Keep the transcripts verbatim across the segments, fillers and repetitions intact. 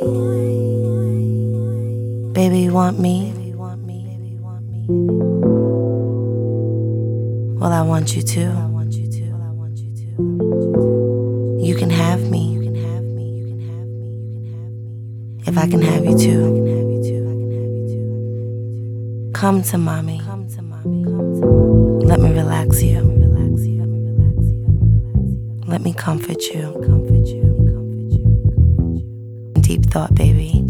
Baby, you want me? Well, I want you too. You can have me. If I can have you too. Come to mommy. Let me relax you. Let me comfort you. Deep thought, baby.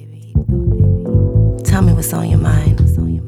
Tell me what's on your mind.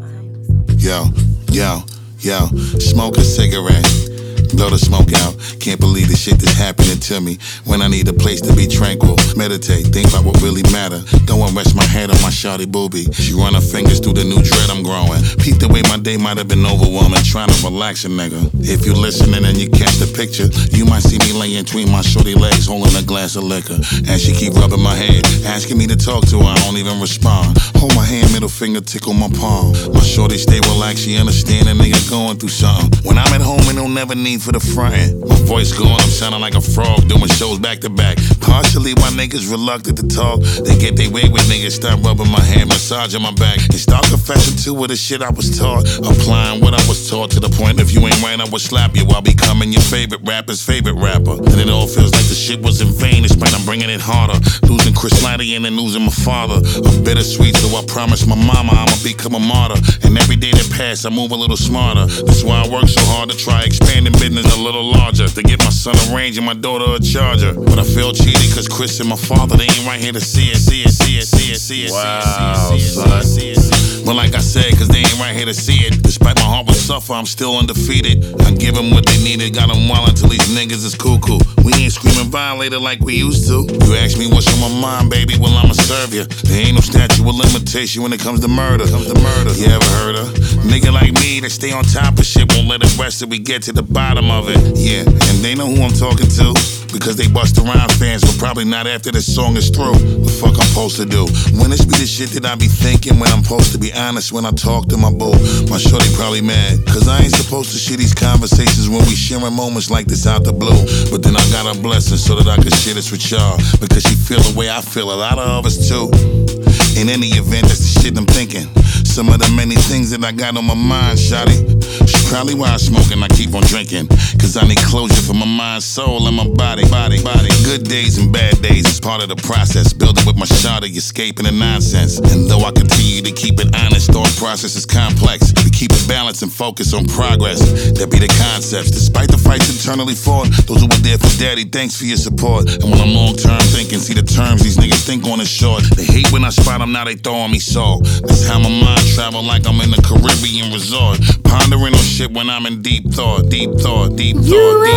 Yo, yo, yo, smoke a cigarette. Blow the smoke out. Can't believe the shit that's happening to me. When I need a place to be tranquil, meditate, think about what really matter. Don't want to rest my head on my shawty boobie. She run her fingers through the new dread I'm growing. Peep the way my day might have been overwhelming, trying to relax a nigga. If you listening and you catch the picture, you might see me laying between my shorty legs, holding a glass of liquor. And she keep rubbing my head, asking me to talk to her. I don't even respond. Hold my hand, middle finger tickle my palm. My shorty stay relaxed, she understand a nigga going through something. When I'm at home, it don't never need for the frontin'. My voice going, I'm sounding like a frog doing shows back to back. Partially why niggas reluctant to talk. They get they way with niggas, start rubbing my hand, massaging my back, and start confessing to with the shit I was taught. Applying what I was taught to the point if you ain't right, I would slap you while becoming your favorite rapper's favorite rapper. And it all feels like the shit was in vain, despite I'm bringing it harder. Losing Chris Lighty and then losing my father. I'm bittersweet, so I promised my mama I'ma become a martyr. And every day that pass, I move a little smarter. That's why I work so hard to try expanding business a little larger. To get my son a range and my daughter a charger. But I feel cheated cause Chris and my father, they ain't right here to see it, see it, see it, see it, see it, wow, see it, son. see it, see it. But like I said, cause they ain't right here to see it. Despite my heart will suffer, I'm still undefeated. I give them what they needed, got them wild until these niggas is cuckoo. We ain't screaming violator like we used to. You ask me what's on my mind, baby, well I'ma serve you. There ain't no statute of limitation when it comes to murder. Comes to murder. You ever heard of? Nigga like me that stay on top of shit, won't let it rest till we get to the bottom of it. Yeah, and they know who I'm talking to. Because they bust around fans, but probably not after this song is through. What the fuck I'm supposed to do? When this be the shit that I be thinking, when I'm supposed to be honest when I talk to my boo. My shorty probably mad, cause I ain't supposed to share these conversations when we sharing moments like this out the blue. But then I got a blessing so that I could share this with y'all, because she feel the way I feel, a lot of us too. In any event, that's the shit I'm thinking. Some of the many things that I got on my mind, shawty. She probably why I smoke and I keep on drinking. Cause I need closure for my mind, soul, and my body, body, body. Good days and bad days is part of the process. Building with my shawty, escaping the nonsense. And though I continue to keep it honest, thought process is complex. We keep it balanced and focus on progress. That be the concepts. Despite the fights internally fought, those who were there for daddy, thanks for your support. And when I'm long term thinking, see the terms these niggas think on is short. They hate when I spot them, now they throwing me salt. That's how my mind travel like I'm in a Caribbean resort. Pondering on shit when I'm in deep thought, deep thought, deep thought, deep